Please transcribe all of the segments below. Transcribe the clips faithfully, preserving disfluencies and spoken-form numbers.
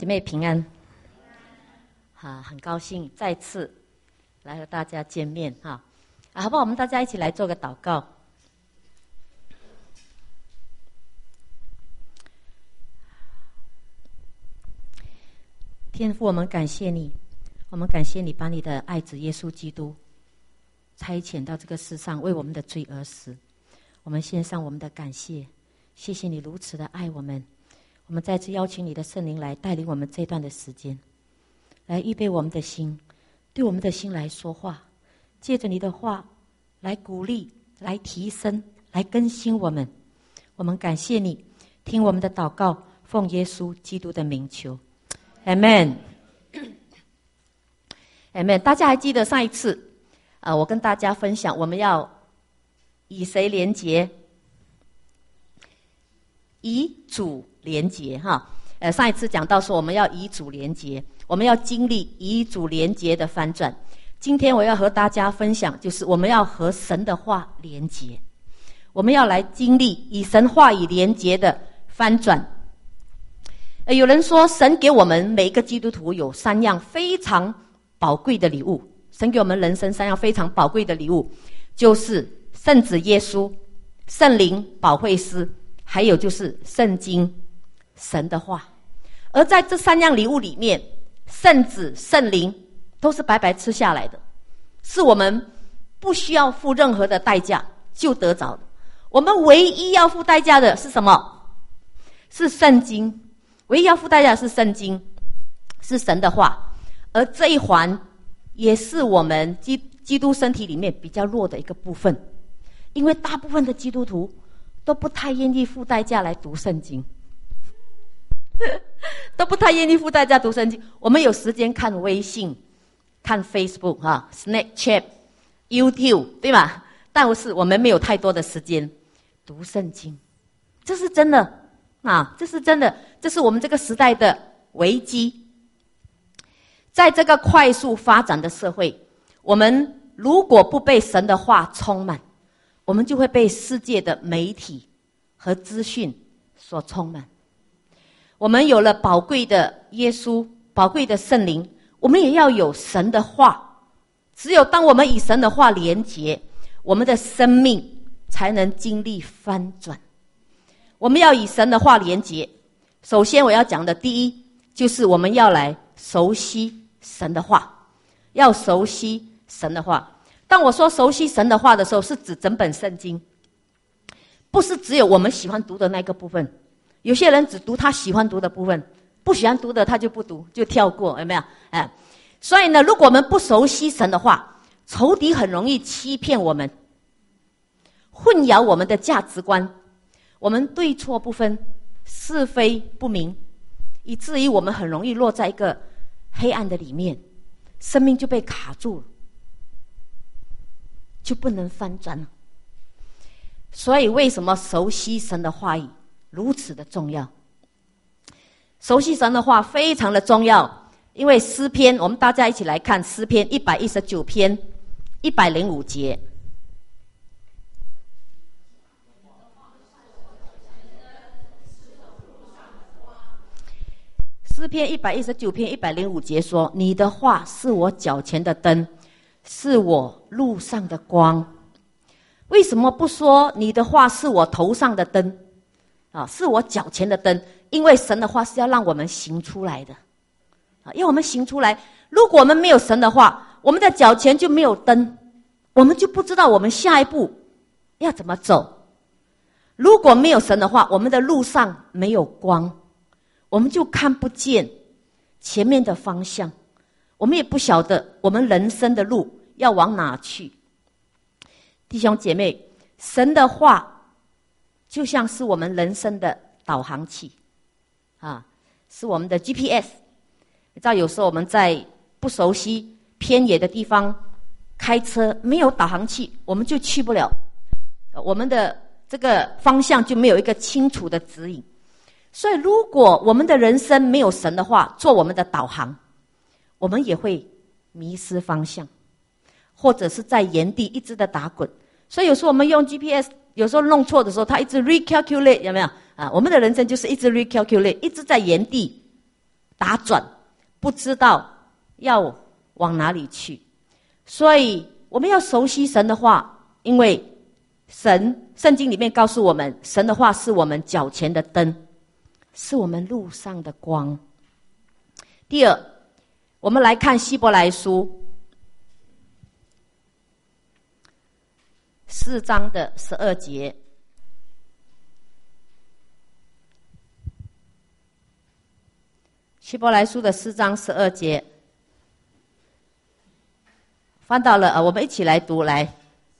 姐妹平安，啊，很高兴再次来和大家见面哈，啊，好不好？我们大家一起来做个祷告。天父，我们感谢你，我们感谢你把你的爱子耶稣基督差遣到这个世上，为我们的罪而死。我们献上我们的感谢，谢谢你如此的爱我们。我们再次邀请你的圣灵来带领我们这段的时间，来预备我们的心，对我们的心来说话，借着你的话来鼓励，来提升，来更新我们。我们感谢你，听我们的祷告，奉耶稣基督的名求， Amen Amen。 大家还记得上一次、呃、我跟大家分享我们要以谁连结？以主连结哈，呃，上一次讲到说我们要以主连结，我们要经历以主连结的翻转。今天我要和大家分享，就是我们要和神的话连结，我们要来经历以神话语连结的翻转。呃，有人说神给我们每一个基督徒有三样非常宝贵的礼物，神给我们人生三样非常宝贵的礼物，就是圣子耶稣、圣灵保惠师，还有就是圣经神的话。而在这三样礼物里面，圣子圣灵都是白白吃下来的，是我们不需要付任何的代价就得着的。我们唯一要付代价的是什么？是圣经。唯一要付代价的是圣经，是神的话。而这一环也是我们基基督身体里面比较弱的一个部分，因为大部分的基督徒都不太愿意付代价来读圣经都不太愿意付代价读圣经。我们有时间看微信、看 Facebook 哈、Snapchat、YouTube 对吧？但是我们没有太多的时间读圣经，这是真的啊，这是真的，这是我们这个时代的危机。在这个快速发展的社会，我们如果不被神的话充满，我们就会被世界的媒体和资讯所充满。我们有了宝贵的耶稣、宝贵的圣灵，我们也要有神的话。只有当我们以神的话连结，我们的生命才能经历翻转。我们要以神的话连结，首先我要讲的第一，就是我们要来熟悉神的话，要熟悉神的话。当我说熟悉神的话的时候，是指整本圣经，不是只有我们喜欢读的那个部分。有些人只读他喜欢读的部分，不喜欢读的他就不读，就跳过，有没有？哎，所以呢，如果我们不熟悉神的话，仇敌很容易欺骗我们，混淆我们的价值观，我们对错不分，是非不明，以至于我们很容易落在一个黑暗的里面，生命就被卡住了，就不能翻转了。所以为什么熟悉神的话语如此的重要？熟悉神的话非常的重要，因为诗篇，我们大家一起来看诗篇一百一十九篇一百零五节。诗篇一百一十九篇一百零五节说，你的话是我脚前的灯，是我路上的光。为什么不说你的话是我头上的灯啊，是我脚前的灯？因为神的话是要让我们行出来的啊，要我们行出来。如果我们没有神的话，我们的脚前就没有灯，我们就不知道我们下一步要怎么走。如果没有神的话，我们的路上没有光，我们就看不见前面的方向，我们也不晓得我们人生的路要往哪去。弟兄姐妹，神的话就像是我们人生的导航器啊，是我们的 G P S。 你知道有时候我们在不熟悉偏野的地方开车，没有导航器我们就去不了，我们的这个方向就没有一个清楚的指引。所以如果我们的人生没有神的话做我们的导航，我们也会迷失方向，或者是在原地一直的打滚。所以有时候我们用 G P S 有时候弄错的时候，它一直 recalculate， 有没有啊？我们的人生就是一直 recalculate， 一直在原地打转，不知道要往哪里去。所以我们要熟悉神的话，因为神圣经里面告诉我们，神的话是我们脚前的灯，是我们路上的光。第二，我们来看希伯来书四章的十二节。希伯来书的四章十二节，翻到了，我们一起来读来。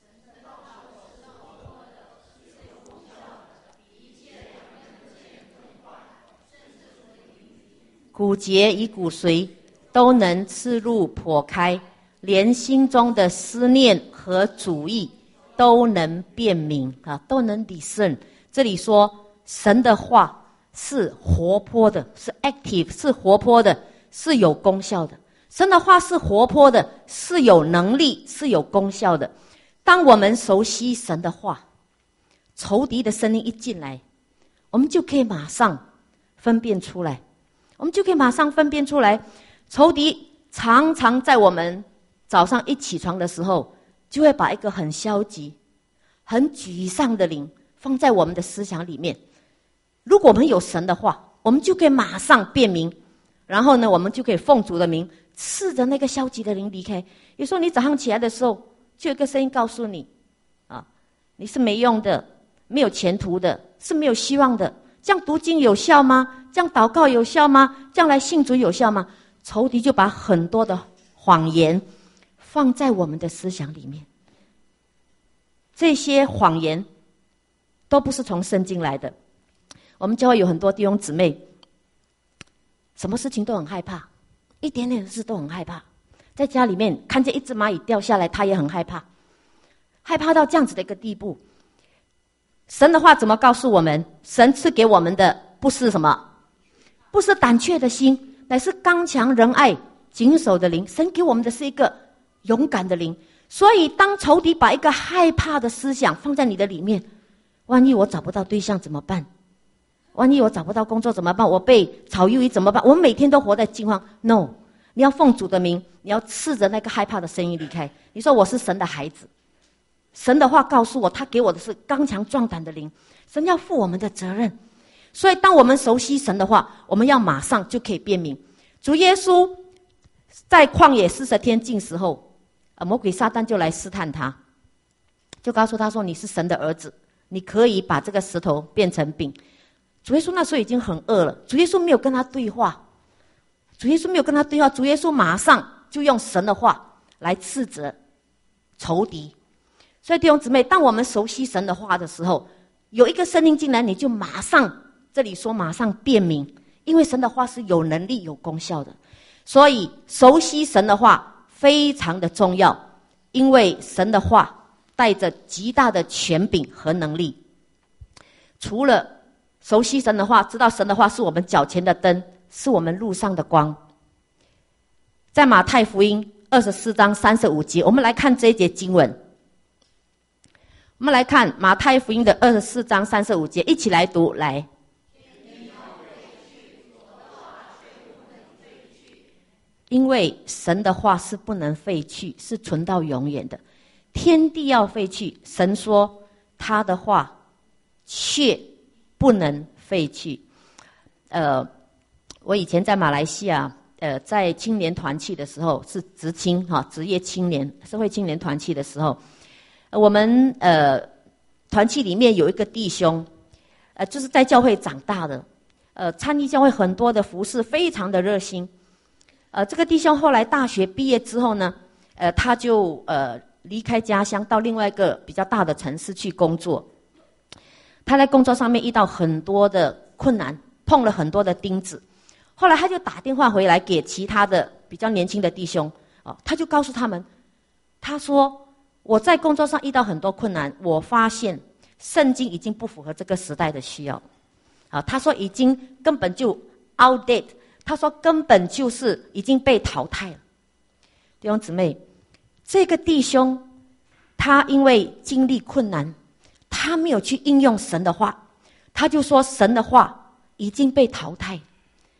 骨节与骨髓都能刺入剖开，连心中的思念和主意都能辨明啊，都能discern。这里说神的话是活泼的，是 active， 是活泼的，是有功效的。神的话是活泼的，是有能力，是有功效的。当我们熟悉神的话，仇敌的声音一进来，我们就可以马上分辨出来，我们就可以马上分辨出来。仇敌常常在我们早上一起床的时候，就会把一个很消极、很沮丧的灵放在我们的思想里面。如果我们有神的话，我们就可以马上辨明，然后呢，我们就可以奉主的名斥着那个消极的灵离开。有时候你早上起来的时候，就有一个声音告诉你啊，你是没用的，没有前途的，是没有希望的。这样读经有效吗？这样祷告有效吗？这样来信主有效吗？仇敌就把很多的谎言放在我们的思想里面。这些谎言都不是从圣经来的。我们教会有很多弟兄姊妹，什么事情都很害怕，一点点的事都很害怕。在家里面看见一只蚂蚁掉下来，他也很害怕，害怕到这样子的一个地步。神的话怎么告诉我们？神赐给我们的不是什么，不是胆怯的心，乃是刚强仁爱谨守的灵。神给我们的是一个勇敢的灵。所以当仇敌把一个害怕的思想放在你的里面，万一我找不到对象怎么办？万一我找不到工作怎么办？我被炒鱿鱼怎么办？我们每天都活在惊慌。 No， 你要奉主的名，你要斥着那个害怕的声音离开。你说我是神的孩子，神的话告诉我，他给我的是刚强壮胆的灵。神要负我们的责任。所以当我们熟悉神的话，我们要马上就可以辨明。主耶稣在旷野四十天禁食后，魔鬼撒旦就来试探他，就告诉他说，你是神的儿子，你可以把这个石头变成饼。主耶稣那时候已经很饿了，主耶稣没有跟他对话，主耶稣没有跟他对话，主耶稣马上就用神的话来斥责仇敌。所以弟兄姊妹，当我们熟悉神的话的时候，有一个声音进来，你就马上，这里说马上辨明，因为神的话是有能力有功效的。所以熟悉神的话非常的重要，因为神的话带着极大的权柄和能力。除了熟悉神的话，知道神的话是我们脚前的灯，是我们路上的光。在马太福音二十四章三十五节，我们来看这一节经文。我们来看马太福音的二十四章三十五节，一起来读。来，因为神的话是不能废去，是存到永远的。天地要废去，神说他的话却不能废去。呃，我以前在马来西亚，呃，在青年团契的时候，是职青哈，职业青年、社会青年团契的时候，呃、我们呃团契里面有一个弟兄，呃，就是在教会长大的，呃，参与教会很多的服事，非常的热心。呃，这个弟兄后来大学毕业之后呢，呃，他就呃离开家乡，到另外一个比较大的城市去工作。他在工作上面遇到很多的困难，碰了很多的钉子。后来他就打电话回来给其他的比较年轻的弟兄，哦，他就告诉他们，他说我在工作上遇到很多困难，我发现圣经已经不符合这个时代的需要。啊，他说已经根本就 outdated， 他说根本就是已经被淘汰了。弟兄姊妹，这个弟兄他因为经历困难，他没有去应用神的话，他就说神的话已经被淘汰。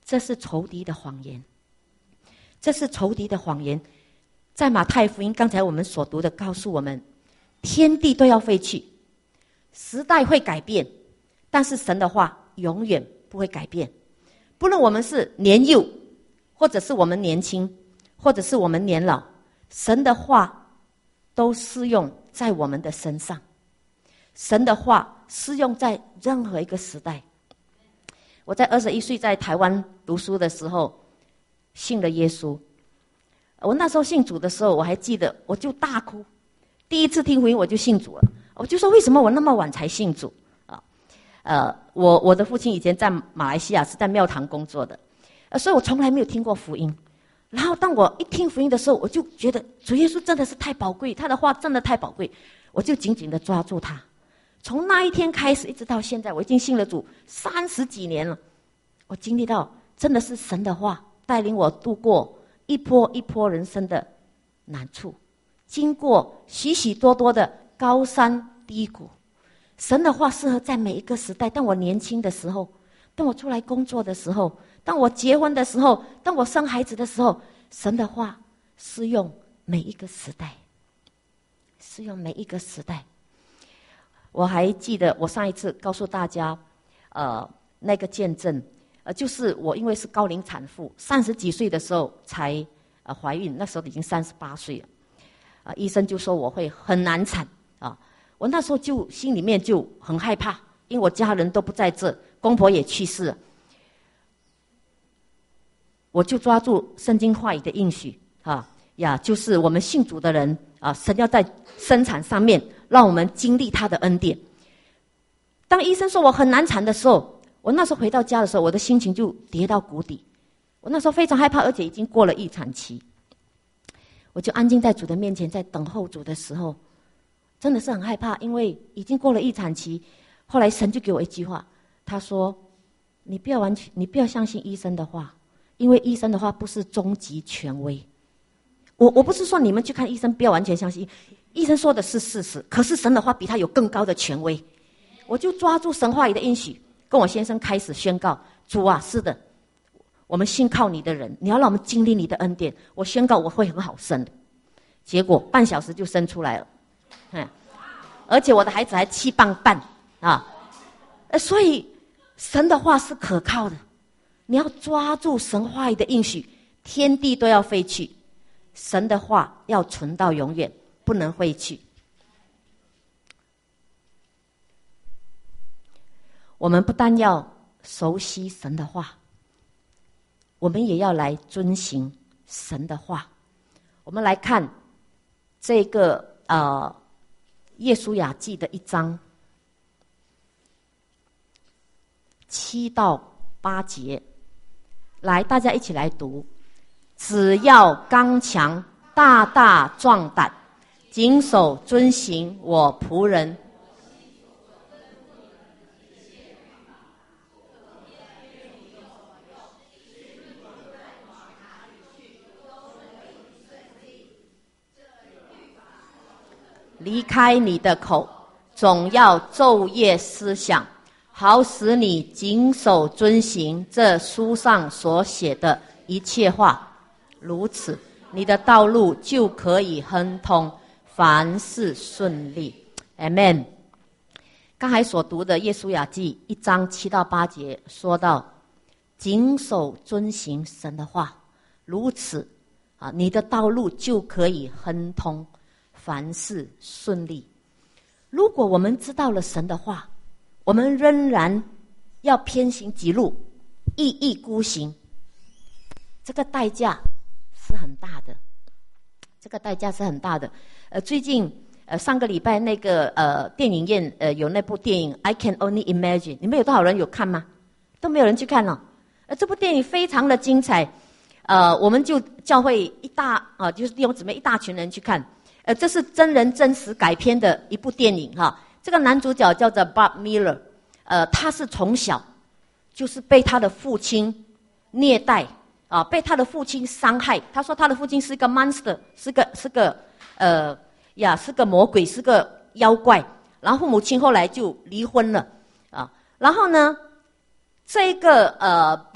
这是仇敌的谎言，这是仇敌的谎言。在马太福音刚才我们所读的告诉我们，天地都要废去，时代会改变，但是神的话永远不会改变。不论我们是年幼，或者是我们年轻，或者是我们年老，神的话都适用在我们的身上。神的话适用在任何一个时代。我在二十一岁在台湾读书的时候信了耶稣。我那时候信主的时候，我还记得我就大哭，第一次听福音我就信主了。我就说为什么我那么晚才信主啊？呃，我我的父亲以前在马来西亚是在庙堂工作的，呃，所以我从来没有听过福音。然后当我一听福音的时候，我就觉得主耶稣真的是太宝贵，他的话真的太宝贵，我就紧紧的抓住他。从那一天开始一直到现在，我已经信了主三十几年了。我经历到真的是神的话带领我度过一波一波人生的难处，经过许许多多的高山低谷。神的话适合在每一个时代。当我年轻的时候，当我出来工作的时候，当我结婚的时候，当我生孩子的时候，神的话适用每一个时代，适用每一个时代。我还记得我上一次告诉大家呃，那个见证呃，就是我因为是高龄产妇，三十几岁的时候才呃怀孕，那时候已经三十八岁了，啊、呃，医生就说我会很难产啊。我那时候就心里面就很害怕，因为我家人都不在这，公婆也去世了。我就抓住圣经话语的应许啊呀，就是我们信主的人啊，神要在生产上面让我们经历他的恩典。当医生说我很难产的时候，我那时候回到家的时候，我的心情就跌到谷底。我那时候非常害怕，而且已经过了预产期。我就安静在主的面前，在等候主的时候，真的是很害怕，因为已经过了预产期。后来神就给我一句话，他说：“你不要完全，你不要相信医生的话，因为医生的话不是终极权威。我我不是说你们去看医生不要完全相信，医生说的是事实，可是神的话比他有更高的权威。”我就抓住神话语的应许，跟我先生开始宣告：主啊，是的，我们信靠你的人，你要让我们经历你的恩典。我宣告我会很好生的。结果半小时就生出来了，嗯，而且我的孩子还七磅半啊！呃，所以神的话是可靠的，你要抓住神话语的应许，天地都要废去，神的话要存到永远，不能废去。我们不但要熟悉神的话，我们也要来遵行神的话。我们来看这个呃耶稣雅记的一章七到八节，来，大家一起来读。只要刚强，大大壮胆，谨守遵行我仆人离开你的口，总要昼夜思想，好使你谨守遵行这书上所写的一切话。如此，你的道路就可以亨通，凡事顺利。Amen。刚才所读的耶稣雅记一章七到八节说到，谨守遵行神的话，如此啊，你的道路就可以亨通，凡事顺利。如果我们知道了神的话，我们仍然要偏行己路，一意孤行，这个代价是很大的，这个代价是很大的。呃，最近呃上个礼拜那个呃电影院呃有那部电影《I Can Only Imagine》，你们有多少人有看吗？都没有人去看了。呃，这部电影非常的精彩，呃，我们就教会一大啊、呃，就是弟兄姊妹一大群人去看。呃，这是真人真实改编的一部电影哈。这个男主角叫做 Bob Miller， 呃，他是从小就是被他的父亲虐待啊，被他的父亲伤害。他说他的父亲是个 monster， 是个是个呃呀，是个魔鬼，是个妖怪。然后父母亲后来就离婚了啊。然后呢，这个呃 Bob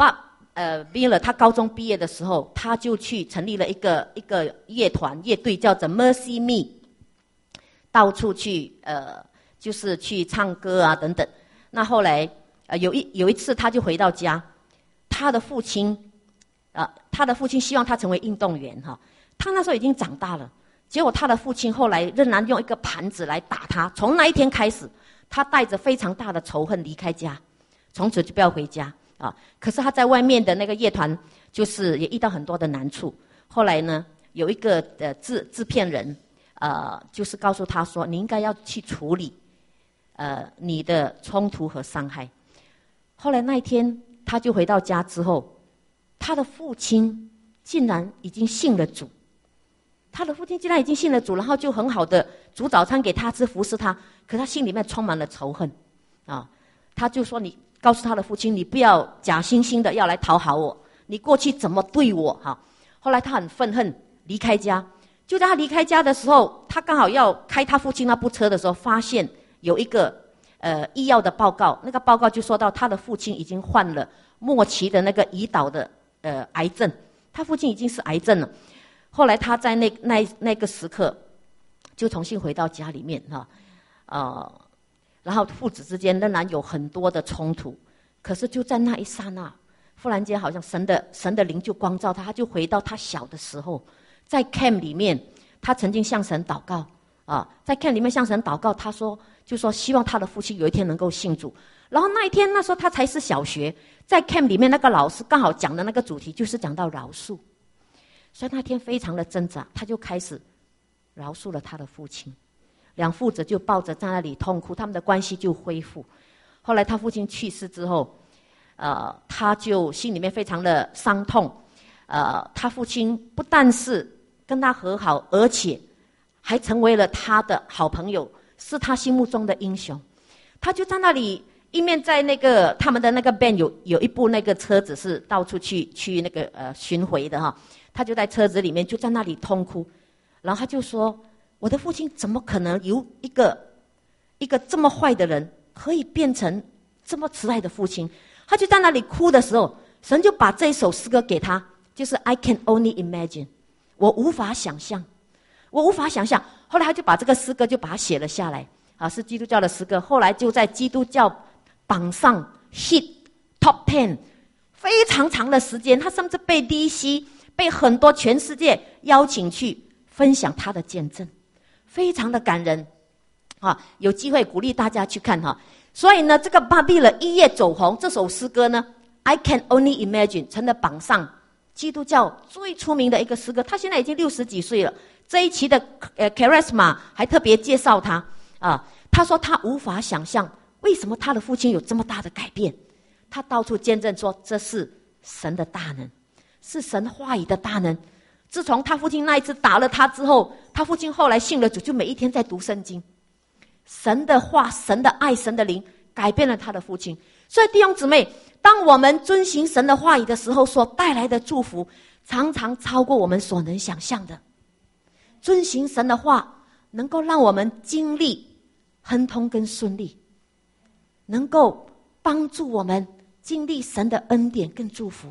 呃 Miller 他高中毕业的时候，他就去成立了一个一个乐团乐队，叫做 Mercy Me， 到处去呃就是去唱歌啊等等。那后来呃有一有一次他就回到家，他的父亲啊、呃、他的父亲希望他成为运动员哈，他那时候已经长大了，结果他的父亲后来仍然用一个盘子来打他。从那一天开始，他带着非常大的仇恨离开家，从此就不要回家啊。可是他在外面的那个乐团，就是也遇到很多的难处。后来呢，有一个呃制制片人，呃，就是告诉他说，你应该要去处理，呃，你的冲突和伤害。后来那一天，他就回到家之后，他的父亲竟然已经信了主。他的父亲竟然已经信了主，然后就很好的煮早餐给他吃，服侍他。可他心里面充满了仇恨，啊，他就说：“你告诉他的父亲，你不要假惺惺的要来讨好我，你过去怎么对我？”哈，后来他很愤恨，离开家。就在他离开家的时候，他刚好要开他父亲那部车的时候，发现有一个呃医药的报告，那个报告就说到他的父亲已经患了末期的那个胰岛的呃癌症，他父亲已经是癌症了。后来他在那那那个时刻，就重新回到家里面哈，呃，然后父子之间仍然有很多的冲突，可是就在那一刹那，忽然间好像神的神的灵就光照他，他就回到他小的时候，在 camp 里面，他曾经向神祷告啊，在 camp 里面向神祷告，他说就说希望他的父亲有一天能够信主。然后那一天那时候他才是小学，在 camp 里面那个老师刚好讲的那个主题就是讲到饶恕。所以那天非常的挣扎，他就开始饶恕了他的父亲，两父子就抱着在那里痛哭，他们的关系就恢复。后来他父亲去世之后，呃，他就心里面非常的伤痛，呃，他父亲不但是跟他和好，而且还成为了他的好朋友，是他心目中的英雄。他就在那里一面在那个他们的那个 band 有有一部那个车子是到处去去那个呃巡回的哈。他就在车子里面，就在那里痛哭，然后他就说：“我的父亲怎么可能由一个一个这么坏的人，可以变成这么慈爱的父亲？”他就在那里哭的时候，神就把这一首诗歌给他，就是 "I can only imagine"， 我无法想象，我无法想象。后来他就把这个诗歌就把它写了下来，啊，是基督教的诗歌。后来就在基督教榜上 hit top ten， 非常长的时间，他甚至被 D C。被很多全世界邀请去分享他的见证，非常的感人啊！有机会鼓励大家去看哈。所以呢，这个巴比伦一夜走红这首诗歌呢 ，I can only imagine 成了榜上基督教最出名的一个诗歌。他现在已经六十几岁了。这一期的呃 Charisma 还特别介绍他啊，他说他无法想象为什么他的父亲有这么大的改变。他到处见证说，这是神的大能。是神话语的大能。自从他父亲那一次打了他之后，他父亲后来信了主，就每一天在读圣经。神的话、神的爱、神的灵改变了他的父亲。所以弟兄姊妹，当我们遵行神的话语的时候，所带来的祝福常常超过我们所能想象的。遵行神的话能够让我们经历亨通跟顺利，能够帮助我们经历神的恩典跟祝福。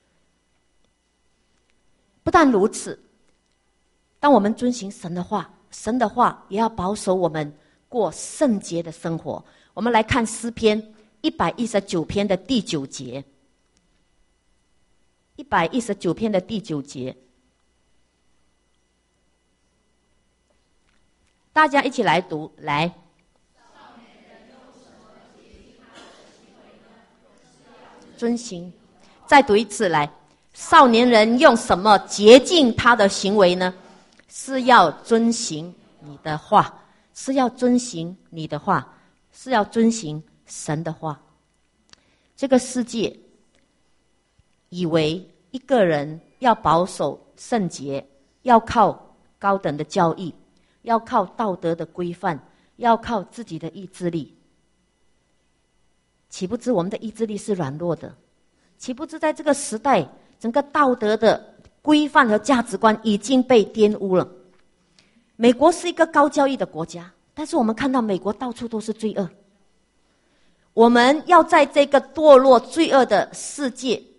不但如此，当我们遵行神的话，神的话也要保守我们过圣洁的生活。我们来看诗篇一百一十九篇的第九节。一百一十九篇的第九节，大家一起来读，来。遵行，再读一次来。少年人用什么洁净他的行为呢？是要遵行你的话，是要遵行你的话，是要遵行神的话。这个世界以为一个人要保守圣洁，要靠高等的教义，要靠道德的规范，要靠自己的意志力。岂不知我们的意志力是软弱的？岂不知在这个时代，整个道德的规范和价值观已经被玷污了。美国是一个高教育的国家，但是我们看到美国到处都是罪恶。我们要在这个堕落罪恶的世界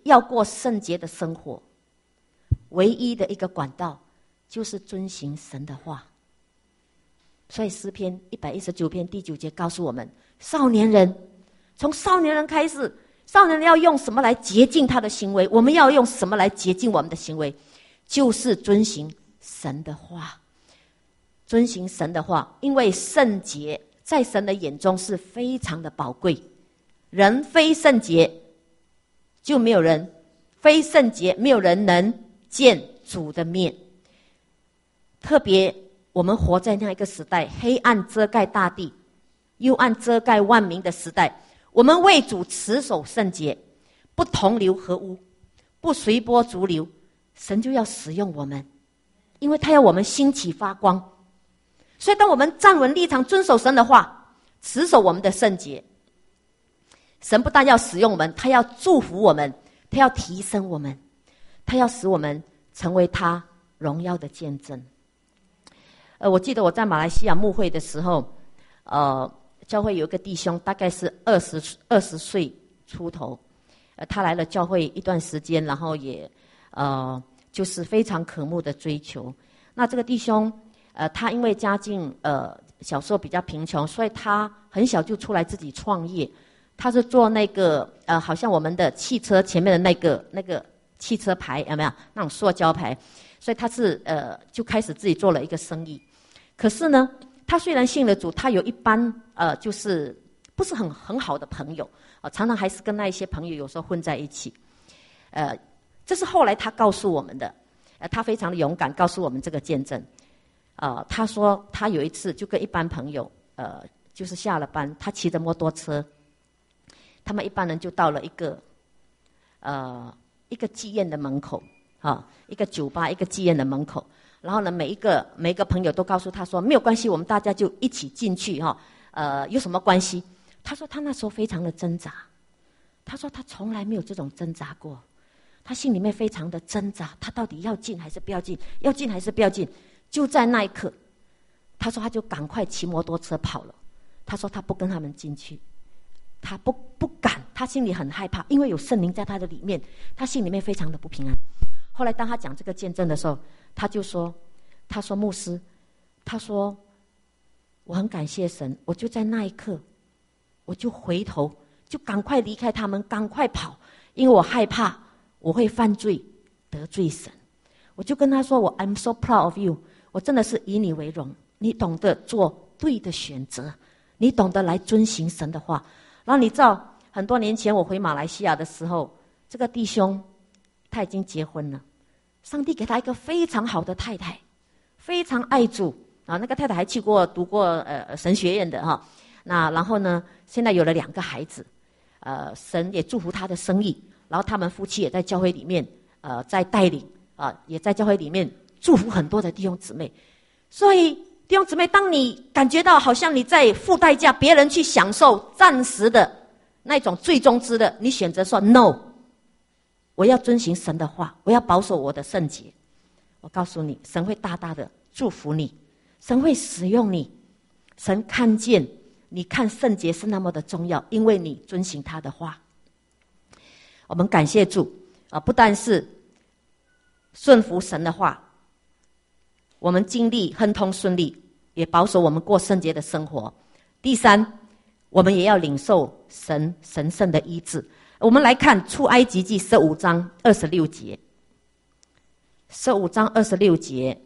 要过圣洁的生活，唯一的一个管道就是遵行神的话。所以诗篇一百一十九篇第九节告诉我们，少年人，从少年人开始，少年人要用什么来洁净他的行为？我们要用什么来洁净我们的行为？就是遵行神的话。遵行神的话，因为圣洁在神的眼中是非常的宝贵，人非圣洁就没有人，非圣洁没有人能见主的面。特别我们活在那样一个时代，黑暗遮盖大地，幽暗遮盖万民的时代，我们为主持守圣洁，不同流合污，不随波逐流，神就要使用我们，因为他要我们兴起发光。所以当我们站稳立场，遵守神的话，持守我们的圣洁，神不但要使用我们，他要祝福我们，他要提升我们，他要使我们成为他荣耀的见证。呃，我记得我在马来西亚牧会的时候，呃，教会有一个弟兄，大概是二十二十岁出头，呃，他来了教会一段时间，然后也呃，就是非常渴慕的追求。那这个弟兄。呃，他因为家境呃小时候比较贫穷，所以他很小就出来自己创业。他是做那个呃，好像我们的汽车前面的那个那个汽车牌有没有那种塑胶牌？所以他是呃就开始自己做了一个生意。可是呢，他虽然信了主，他有一般呃就是不是很很好的朋友啊、呃，常常还是跟那一些朋友有时候混在一起。呃，这是后来他告诉我们的，呃，他非常的勇敢，告诉我们这个见证。呃，他说他有一次就跟一般朋友，呃，就是下了班，他骑着摩托车，他们一般人就到了一个，呃，一个妓院的门口，啊，一个酒吧，一个妓院的门口。然后呢，每一个每一个朋友都告诉他说，没有关系，我们大家就一起进去哈，呃，有什么关系？他说他那时候非常的挣扎，他说他从来没有这种挣扎过，他心里面非常的挣扎，他到底要进还是不要进？要进还是不要进？就在那一刻，他说他就赶快骑摩托车跑了。他说他不跟他们进去，他不不敢，他心里很害怕，因为有圣灵在他的里面，他心里面非常的不平安。后来当他讲这个见证的时候，他就说，他说牧师，他说我很感谢神，我就在那一刻，我就回头，就赶快离开他们，赶快跑，因为我害怕我会犯罪得罪神。我就跟他说，我 I'm so proud of you。我真的是以你为荣，你懂得做对的选择，你懂得来遵行神的话。然后你知道，很多年前我回马来西亚的时候，这个弟兄他已经结婚了，上帝给他一个非常好的太太，非常爱主啊。那个太太还去过读过呃神学院的哈。那然后呢，现在有了两个孩子，呃，神也祝福他的生意，然后他们夫妻也在教会里面呃在带领啊，也在教会里面。祝福很多的弟兄姊妹，所以弟兄姊妹，当你感觉到好像你在付代价，别人去享受暂时的那种最终之乐，你选择说 no， 我要遵行神的话，我要保守我的圣洁。我告诉你，神会大大的祝福你，神会使用你，神看见你看圣洁是那么的重要，因为你遵行他的话。我们感谢主啊，不但是顺服神的话，我们经历亨通顺利，也保守我们过圣洁的生活。第三，我们也要领受神神圣的医治。我们来看出埃及记十五章二十六节，十五章二十六节，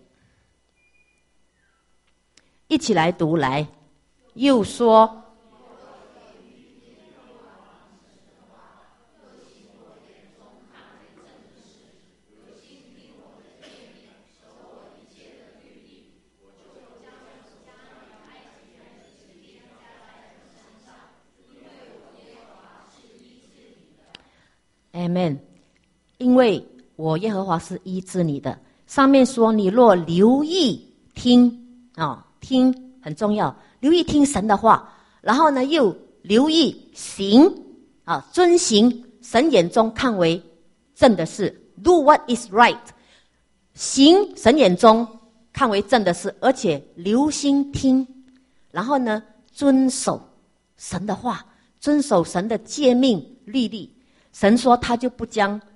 一起来读来。又说，Amen， 因为我耶和华是医治你的。上面说，你若留意听啊、哦，听很重要，留意听神的话，然后呢又留意行啊，遵行神眼中看为正的事 ，do what is right， 行神眼中看为正的事，而且留心听，然后呢遵守神的话，遵守神的诫命律例。神说他就不将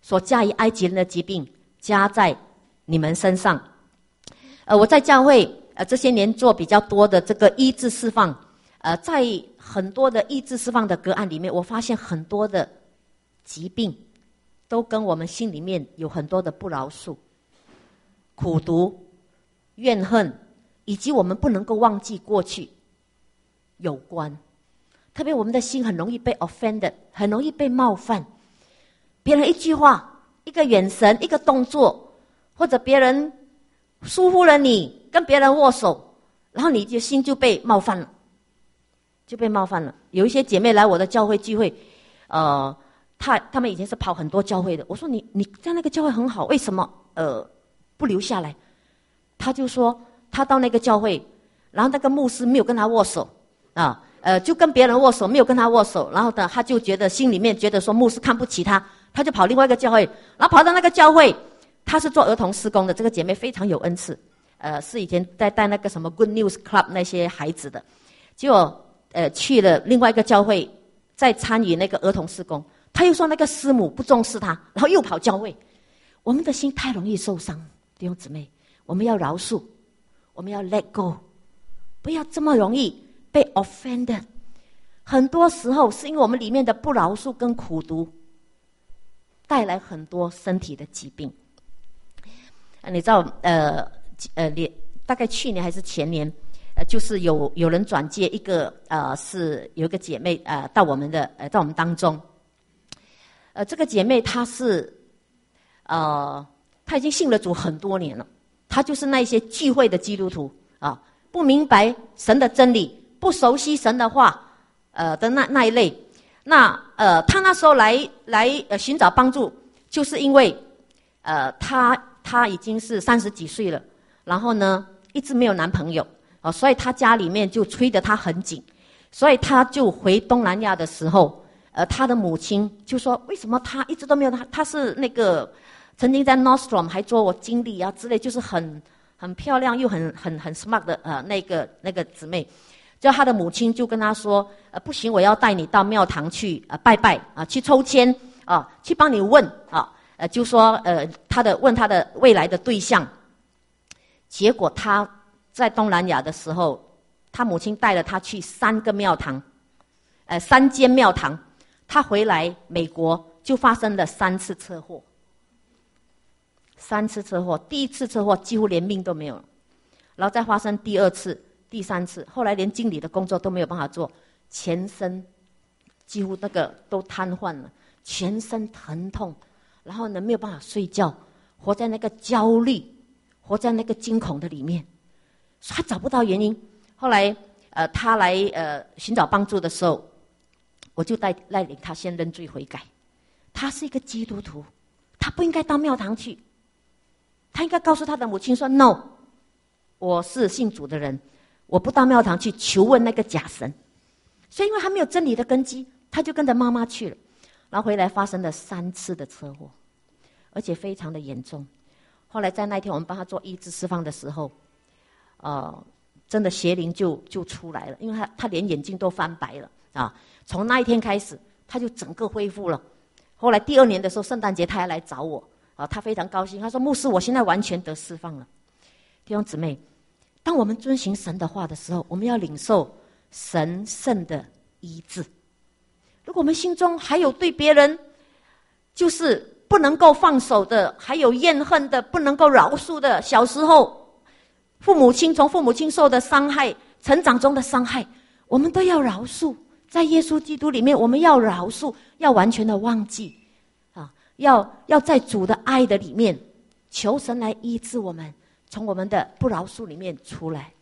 所加于埃及人的疾病加在你们身上。呃，我在教会呃这些年做比较多的这个医治释放，呃，在很多的医治释放的个案里面，我发现很多的疾病都跟我们心里面有很多的不饶恕、苦毒、怨恨，以及我们不能够忘记过去有关。特别我们的心很容易被 offended， 很容易被冒犯。别人一句话、一个眼神、一个动作，或者别人疏忽了你，跟别人握手，然后你就心就被冒犯了，就被冒犯了。有一些姐妹来我的教会聚会，呃，她她们以前是跑很多教会的。我说你你在那个教会很好，为什么呃不留下来？她就说她到那个教会，然后那个牧师没有跟她握手啊，呃，就跟别人握手，没有跟她握手，然后呢，她就觉得心里面觉得说牧师看不起她。他就跑另外一个教会，然后跑到那个教会，他是做儿童事工的，这个姐妹非常有恩赐，呃，是以前在带那个什么 Good News Club 那些孩子的，结果呃去了另外一个教会，在参与那个儿童事工，他又说那个师母不重视他，然后又跑教会。我们的心太容易受伤，弟兄姊妹，我们要饶恕，我们要 let go， 不要这么容易被 offended。很多时候是因为我们里面的不饶恕跟苦毒，带来很多身体的疾病。你知道，呃呃，大概去年还是前年，呃，就是有有人转介一个呃，是有一个姐妹呃到我们的呃到我们当中，呃，这个姐妹她是呃她已经信了主很多年了，她就是那些聚会的基督徒啊，不明白神的真理，不熟悉神的话，呃的那那一类。那呃，她那时候来来呃寻找帮助，就是因为呃，她她已经是三十几岁了，然后呢，一直没有男朋友啊、呃，所以她家里面就催得她很紧，所以她就回东南亚的时候，呃，她的母亲就说：为什么她一直都没有她？她是那个曾经在 Nordstrom 还做我经理啊之类，就是很很漂亮又很很很 smart 的呃那个那个姊妹。就他的母亲就跟他说：呃，不行，我要带你到庙堂去呃拜拜啊，去抽签啊，去帮你问啊，呃，就说呃他的问他的未来的对象。结果他在东南亚的时候，他母亲带了他去三个庙堂，呃，三间庙堂。他回来美国就发生了三次车祸，三次车祸，第一次车祸几乎连命都没有，然后再发生第二次。第三次，后来连经理的工作都没有办法做，全身几乎那个都瘫痪了，全身疼痛，然后呢没有办法睡觉，活在那个焦虑，活在那个惊恐的里面，他找不到原因。后来呃他来呃寻找帮助的时候，我就带带领他先认罪悔改。他是一个基督徒，他不应该到庙堂去，他应该告诉他的母亲说 ：“No， 我是信主的人。”我不到庙堂去求问那个假神，所以因为他没有真理的根基，他就跟着妈妈去了，然后回来发生了三次的车祸，而且非常的严重。后来在那一天我们帮他做医治释放的时候，呃，真的邪灵就就出来了，因为他他连眼睛都翻白了啊！从那一天开始，他就整个恢复了。后来第二年的时候，圣诞节他要来找我啊，他非常高兴，他说：“牧师，我现在完全得释放了。”弟兄姊妹，当我们遵行神的话的时候，我们要领受神圣的医治。如果我们心中还有对别人就是不能够放手的，还有怨恨的，不能够饶恕的，小时候父母亲从父母亲受的伤害，成长中的伤害，我们都要饶恕。在耶稣基督里面，我们要饶恕，要完全的忘记啊，要要在主的爱的里面，求神来医治我们，从我们的不饶恕里面出来。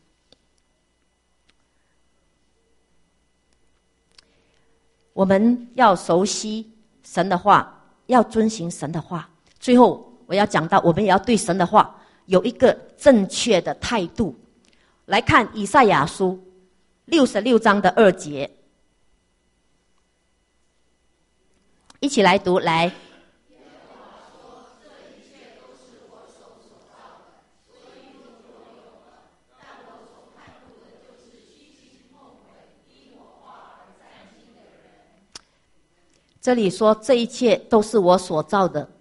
我们要熟悉神的话，要遵行神的话。最后我要讲到，我们也要对神的话有一个正确的态度。来看以赛亚书六十六章的二节，一起来读，来。这里说这一切都是我所造的，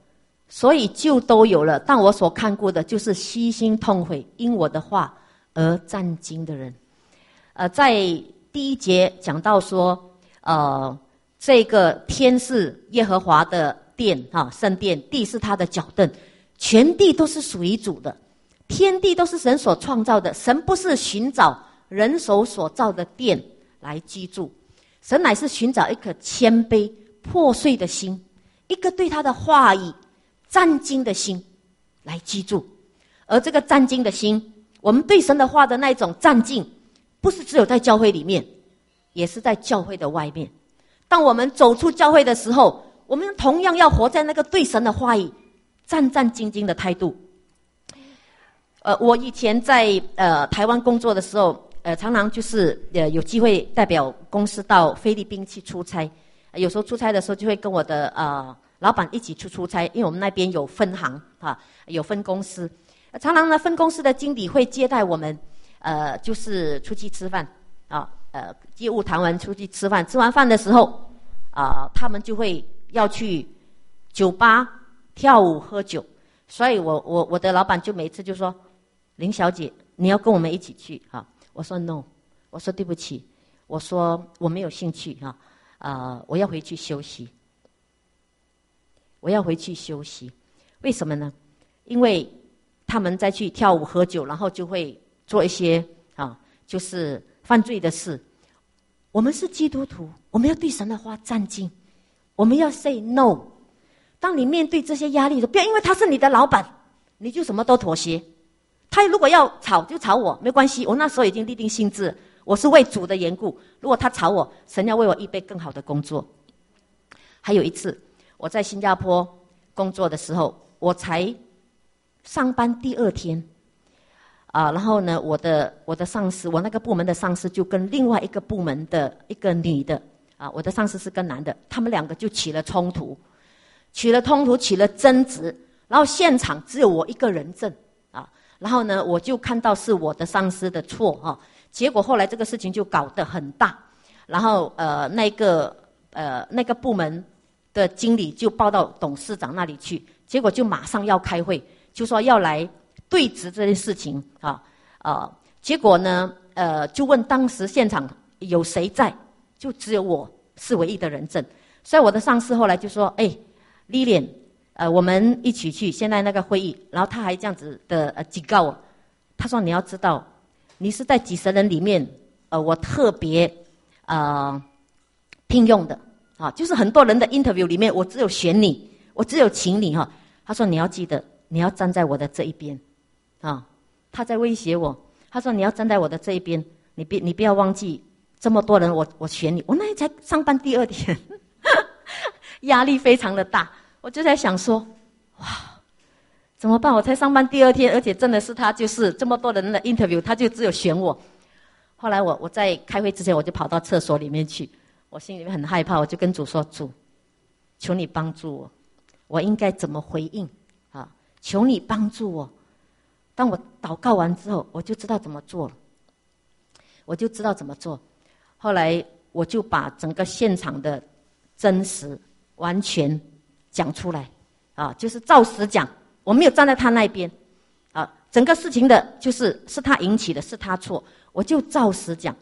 所以就都有了。但我所看过的就是悉心痛悔，因我的话而战惊的人。呃，在第一节讲到说，呃，这个天是耶和华的殿啊，圣殿，地是他的脚凳，全地都是属于主的，天地都是神所创造的。神不是寻找人手所造的殿来居住，神乃是寻找一颗谦卑破碎的心，一个对他的话语战惊的心来居住。而这个战惊的心，我们对神的话的那种战敬，不是只有在教会里面，也是在教会的外面。当我们走出教会的时候，我们同样要活在那个对神的话语战战兢兢的态度。呃，我以前在呃台湾工作的时候，呃，常常就是呃有机会代表公司到菲律宾去出差，呃、有时候出差的时候就会跟我的呃老板一起去出差，因为我们那边有分行啊，有分公司，常常呢分公司的经理会接待我们，呃，就是出去吃饭啊，呃，业务谈完出去吃饭，吃完饭的时候啊、呃，他们就会要去酒吧跳舞喝酒，所以我我我的老板就每次就说，林小姐，你要跟我们一起去啊？我说 no， 我说对不起，我说我没有兴趣啊，呃，我要回去休息，我要回去休息。为什么呢？因为他们再去跳舞喝酒，然后就会做一些啊，就是犯罪的事。我们是基督徒，我们要对神的话战兢，我们要 say no。当你面对这些压力的，不要因为他是你的老板，你就什么都妥协。他如果要吵就吵我，没关系，我那时候已经立定心志，我是为主的缘故。如果他吵我，神要为我预备更好的工作。还有一次，我在新加坡工作的时候，我才上班第二天，啊，然后呢，我的我的上司，我那个部门的上司就跟另外一个部门的一个女的，啊，我的上司是个男的，他们两个就起了冲突，起了冲突，起了争执，然后现场只有我一个人证，啊，然后呢，我就看到是我的上司的错，哈、啊，结果后来这个事情就搞得很大，然后呃，那个呃那个部门的经理就报到董事长那里去，结果就马上要开会，就说要来对质这件事情啊，呃，结果呢，呃，就问当时现场有谁在，就只有我是唯一的人证，所以我的上司后来就说，哎 ，Lilian， 呃，我们一起去现在那个会议，然后他还这样子的呃警告我，他说你要知道，你是在几十人里面，呃，我特别呃聘用的啊，就是很多人的 interview 里面，我只有选你，我只有请你哈、啊。他说你要记得，你要站在我的这一边。啊，他在威胁我。他说：“你要站在我的这一边，你别你不要忘记，这么多人我，我我选你。”我那才上班第二天，压力非常的大。我就在想说，哇，怎么办？我才上班第二天，而且真的是他就是这么多人的 interview， 他就只有选我。后来我我在开会之前，我就跑到厕所里面去，我心里面很害怕，我就跟主说：“主，求你帮助我，我应该怎么回应？啊，求你帮助我。”当我祷告完之后，我就知道怎么做了，我就知道怎么做。后来我就把整个现场的真实完全讲出来，啊，就是照实讲，我没有站在他那边，啊，整个事情的就是是他引起的，是他错，我就照实讲。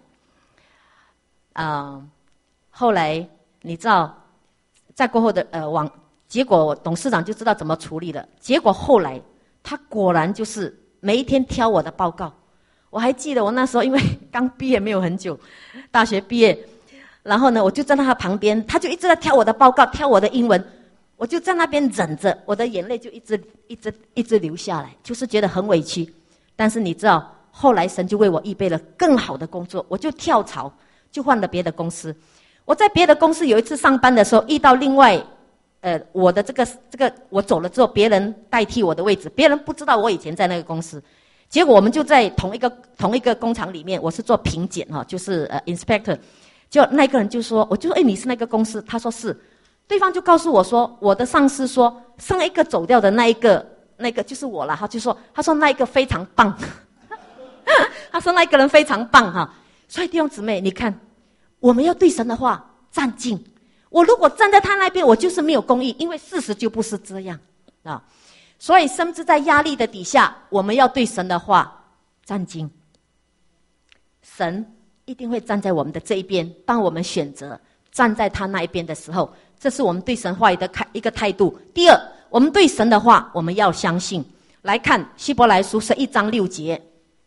啊，后来你知道，在过后的呃往结果，董事长就知道怎么处理了。结果后来他果然就是。每一天挑我的报告，我还记得我那时候因为刚毕业没有很久，大学毕业，然后呢，我就站在他旁边，他就一直在挑我的报告，挑我的英文，我就在那边忍着，我的眼泪就一直一直一直流下来，就是觉得很委屈。但是你知道，后来神就为我预备了更好的工作，我就跳槽，就换了别的公司。我在别的公司有一次上班的时候，遇到另外。呃，我的这个这个，我走了之后，别人代替我的位置，别人不知道我以前在那个公司，结果我们就在同一个同一个工厂里面，我是做品检哈，就是呃 inspector， 就那个人就说，我就说，哎，你是那个公司？他说是，对方就告诉我说，我的上司说，上一个走掉的那一个那个就是我了，他就说，他说那一个非常棒，他说那一个人非常棒哈，所以弟兄姊妹，你看，我们要对神的话站敬。我如果站在他那边，我就是没有公义，因为事实就不是这样， 啊。所以甚至在压力的底下，我们要对神的话战兢。神一定会站在我们的这一边，当我们选择站在他那一边的时候，这是我们对神话语的一个态度。第二，我们对神的话我们要相信。来看希伯来书十一章六节，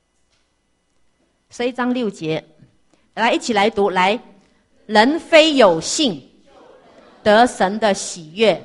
十一章六节，来一起来读。来，人非有信得神的喜悦，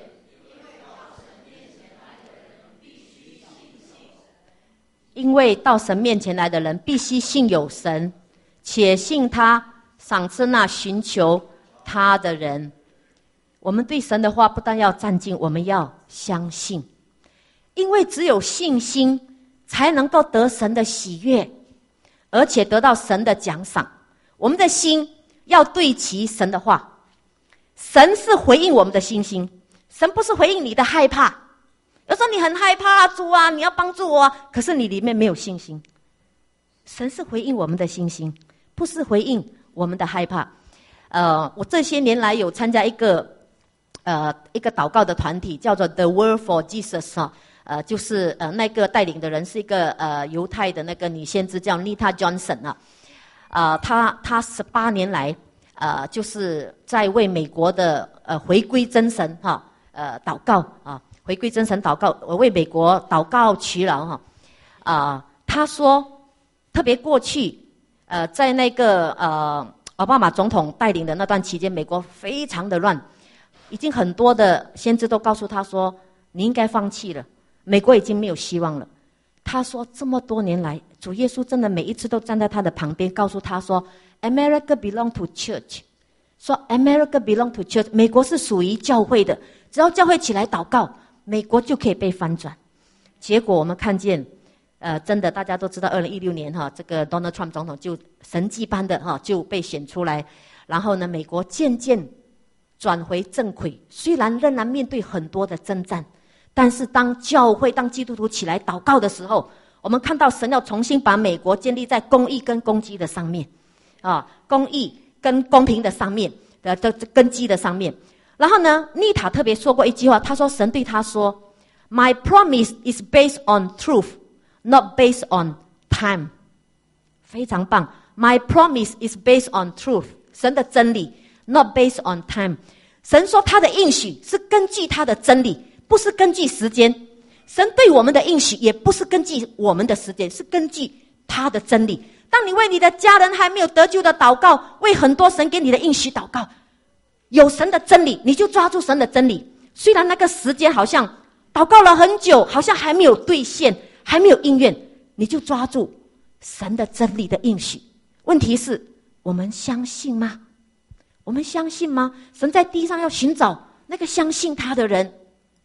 因为到神面前来的人必须信有神，且信他赏赐那寻求他的人。我们对神的话不但要战兢，我们要相信，因为只有信心才能够得神的喜悦，而且得到神的奖赏。我们的心要对齐神的话，神是回应我们的信心，神不是回应你的害怕。有时候你很害怕，主啊，你要帮助我啊，可是你里面没有信心。神是回应我们的信心，不是回应我们的害怕。呃，我这些年来有参加一个呃一个祷告的团体，叫做 The Word for Jesus 啊，呃，就是呃那个带领的人是一个呃犹太的那个女先知叫 Nita Johnson 啊，啊、呃，她她十八年来呃就是在为美国的呃回归真神哈、啊、呃祷告啊。回归真神祷告，我为美国祷告祈祷哈，啊，他说，特别过去，呃，在那个呃奥巴马总统带领的那段期间，美国非常的乱，已经很多的先知都告诉他说，你应该放弃了，美国已经没有希望了。他说，这么多年来，主耶稣真的每一次都站在他的旁边，告诉他说 ，America belong to church， 说 America belong to church， 美国是属于教会的，只要教会起来祷告，美国就可以被翻转。结果我们看见，呃，真的大家都知道，二零一六年哈，这个 Donald Trump 总统就神迹般的哈就被选出来，然后呢，美国渐渐转回正轨，虽然仍然面对很多的征战，但是当教会、当基督徒起来祷告的时候，我们看到神要重新把美国建立在公义跟公基的上面，啊，公义跟公平的上面的这根基的上面。然后呢，妮塔特别说过一句话，她说神对她说 ，My promise is based on truth, not based on time。非常棒 ，My promise is based on truth， 神的真理 ，not based on time。神说他的应许是根据他的真理，不是根据时间。神对我们的应许也不是根据我们的时间，是根据他的真理。当你为你的家人还没有得救的祷告，为很多神给你的应许祷告，有神的真理，你就抓住神的真理。虽然那个时间好像祷告了很久，好像还没有兑现，还没有应验，你就抓住神的真理的应许。问题是我们相信吗？我们相信吗？神在地上要寻找那个相信他的人。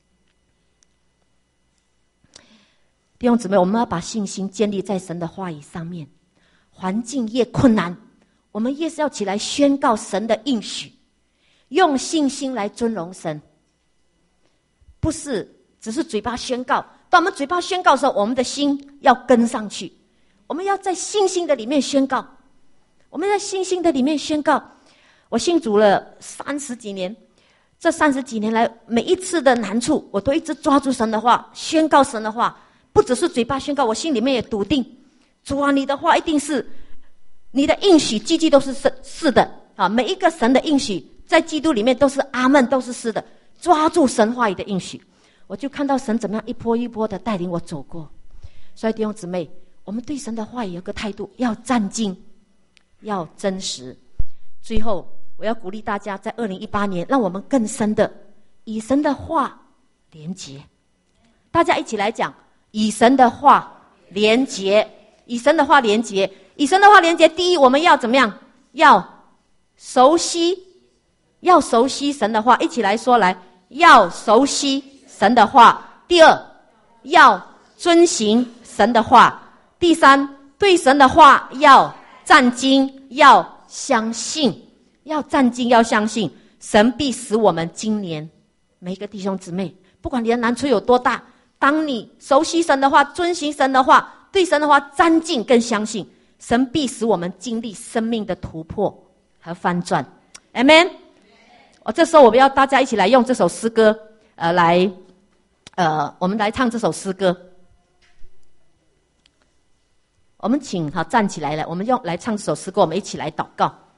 弟兄姊妹，我们要把信心建立在神的话语上面。环境越困难，我们越是要起来宣告神的应许，用信心来尊荣神，不是只是嘴巴宣告。当我们嘴巴宣告的时候，我们的心要跟上去。我们要在信心的里面宣告，我们在信心的里面宣告。我信主了三十几年，这三十几年来，每一次的难处，我都一直抓住神的话，宣告神的话，不只是嘴巴宣告，我心里面也笃定，主啊，你的话一定是，你的应许句句都是是是的啊！每一个神的应许在基督里面都是阿们，都是是的。抓住神话语的应许，我就看到神怎么样一波一波的带领我走过。所以弟兄姊妹，我们对神的话语有个态度，要战兢，要真实。最后我要鼓励大家，在二零一八年，让我们更深的以神的话连结。大家一起来讲，以神的话连结，以神的话连结，以神的话连结。第一，我们要怎么样？要熟悉，要熟悉神的话。一起来说，来，要熟悉神的话。第二，要遵行神的话。第三，对神的话要战兢，要相信，要战兢，要相信，神必使我们今年每一个弟兄姊妹，不管你的难处有多大，当你熟悉神的话，遵行神的话，对神的话战兢更相信，神必使我们经历生命的突破和翻转。 Amen。 我这时候我们要大家一起来用这首诗歌呃来呃，我们来唱这首诗歌。我们请好站起来了，我们用来唱这首诗歌，我们一起来祷告。